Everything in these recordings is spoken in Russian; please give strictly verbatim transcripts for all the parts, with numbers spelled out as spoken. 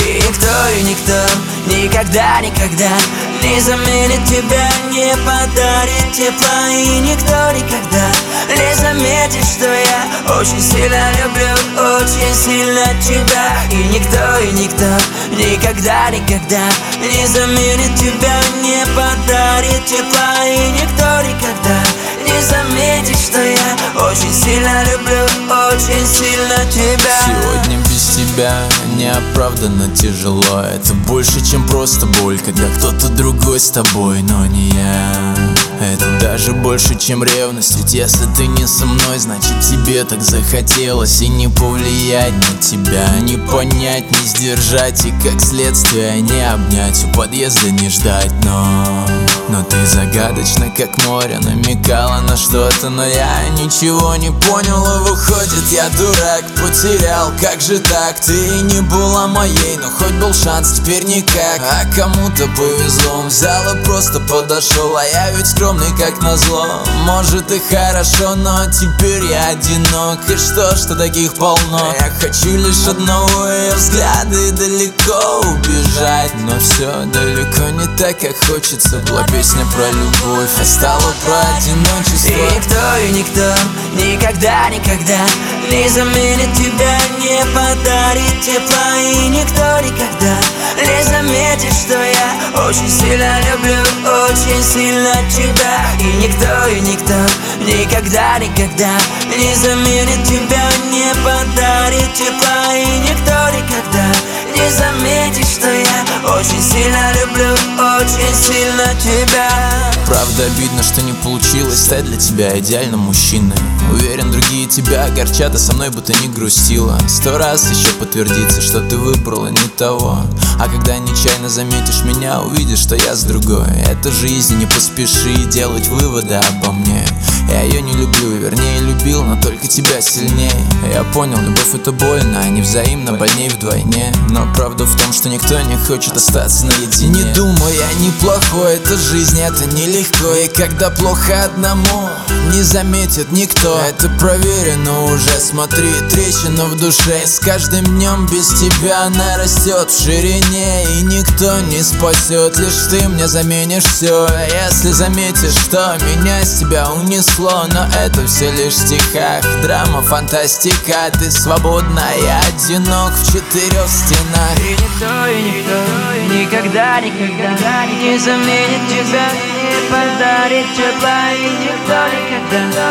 И никто, и никто никогда, никогда не заменит тебя, не подарит тепла. И никто никогда не заметит, что я очень сильно люблю, очень сильно тебя. И никто, и никто никогда, никогда не заменит тебя, не подарит тепла. И никто никогда не заметит, что я очень сильно люблю, очень сильно тебя. Сегодня без тебя неоправданно тяжело. Это больше, чем просто боль, когда кто-то другой с тобой, но не я. Это даже больше, чем ревность. Ведь если ты не со мной, значит тебе так захотелось. И не повлиять на тебя, не понять, не сдержать. И как следствие не обнять, у подъезда не ждать. Но, но ты загадочна, как море, намекала на что-то, но я ничего не понял. И выходит, я дурак, потерял. Как же так? Ты не была моей, но хоть был шанс, теперь никак. А кому-то повезло, он взял и просто подошел. А я ведь скромный, как назло. Может и хорошо, но теперь я одинок. И что, что таких полно? Я хочу лишь одного, и взгляды далеко убежать. Но все далеко не так, как хочется. Была песня про любовь, а стала про одиночество. И никто, и никто никогда, никогда не заменит тебя, не подарит тепла. И никто никогда не заметит, что я очень сильно люблю, очень сильно тебя. И никто, и никто никогда, никогда не заменит тебя, не подарит тепла. И никто никогда не заметит, что я очень сильно люблю, очень сильно тебя. Правда, обидно, что не получилось стать для тебя идеальным мужчиной. Уверен, другие тебя огорчат, а со мной бы ты не грустила. Сто раз еще подтвердится, что ты выбрала не того. А когда нечаянно заметишь меня, увидишь, что я с другой. Это жизнь, не поспеши делать выводы обо мне. Я ее не люблю, вернее любил, но только тебя сильнее. Я понял, любовь это больно, а не взаимно, больней вдвойне. Но правда в том, что никто не хочет остаться наедине. Не думай, я неплохой, это жизнь, это нелегко. И когда плохо одному, не заметит никто. Это проверено уже, смотри, трещина в душе. С каждым днем без тебя она растет в ширине. И никто не спасет, лишь ты мне заменишь все. Если заметишь, что меня с тебя унесло, но это все лишь в стихах, драма, фантастика. Ты свободна, я одинок в четырех стенах. И никто, и никто никогда, никогда не заменит тебя, не подарит тепла. И никто никогда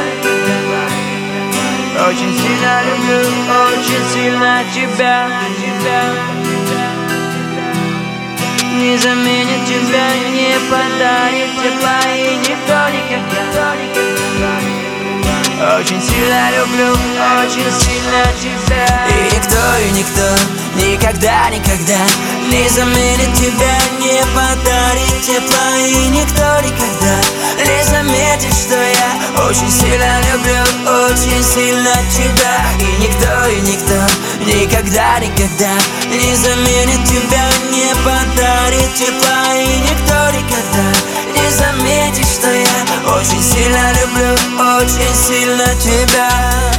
очень сильно люблю, очень сильно тебя, не заменит тебя, не подарит тепла. И никто никогда очень сильно люблю, очень сильно тебя. И никто, и никто никогда, никогда не заменит тебя, не подарит тепла. И никто никогда не заметит, что я очень сильно люблю, очень сильно тебя. И никто, и никто никогда, никогда не заменит тебя, не подарит тепла. И никто никогда не заметит, что я очень сильно люблю, очень сильно тебя.